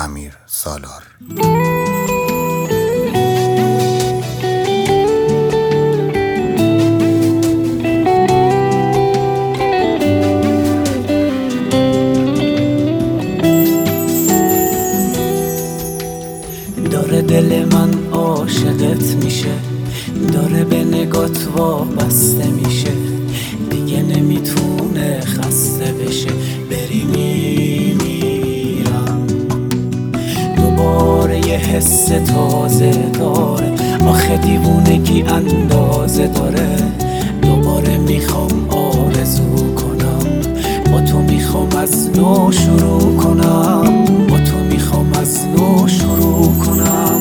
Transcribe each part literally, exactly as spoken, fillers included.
امیر سالار. داره دل من عاشقت میشه، داره به نگات وابسته میشه، دیگه نمیتونه خسته بشه. بری میمیرم دوباره، یه حس تازه داره، آخه دیوونگی اندازه داره. دوباره میخوام آرزو کنم، با تو میخوام از نو شروع کنم، با تو میخوام از نو شروع کنم.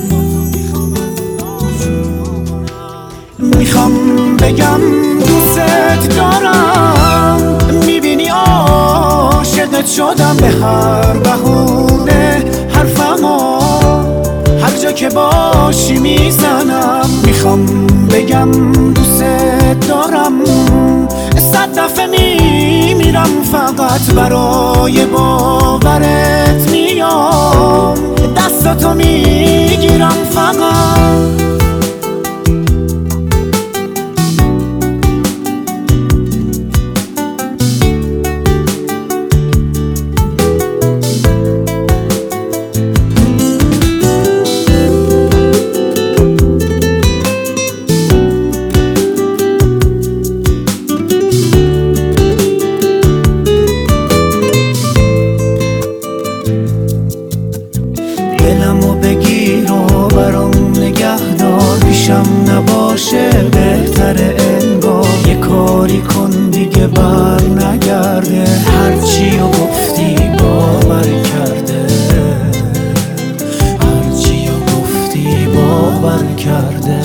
میخوام بگم دوست دارم، میبینی عاشقت شدم به هر بهونه، حرفمو هر جا که باشی میزنم. میخوام بگم دوست دارم، صد دفعه میمیرم فقط برای باورت میام، دستاتو میگیرم فقط. دلمو بگیر و برام نگه دار، پیشم نباشه بهتره انگار. یه کاری کن دیگه بر نگرده، هرچی رو گفتی باور کرده، هرچی رو گفتی باور کرده.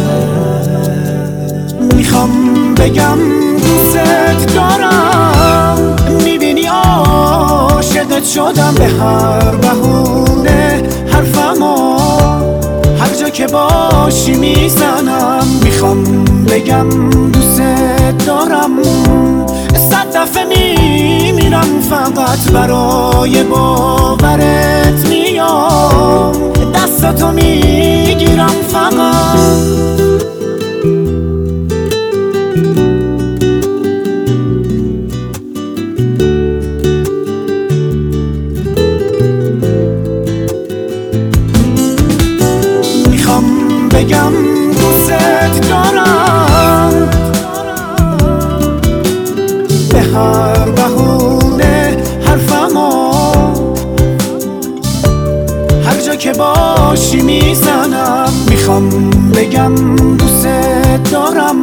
میخوام بگم دوست دارم، میبینی عاشقت شدم به هر بهونه، حرفمو هر جا که باشی میزنم. میخوام بگم دوست دارم، صد دفعه میمیرم فقط برای باورت میام، دستاتو میگیرم فقط. بگم دوست دارم به هر بهونه، حرفمو هر جا که باشی میزنم. میخوام بگم دوست دارم،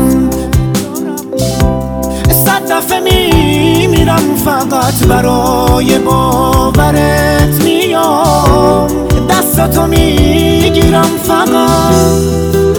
صد دفعه میمیرم فقط برای باورت میام، دستاتو میگیرم فقط.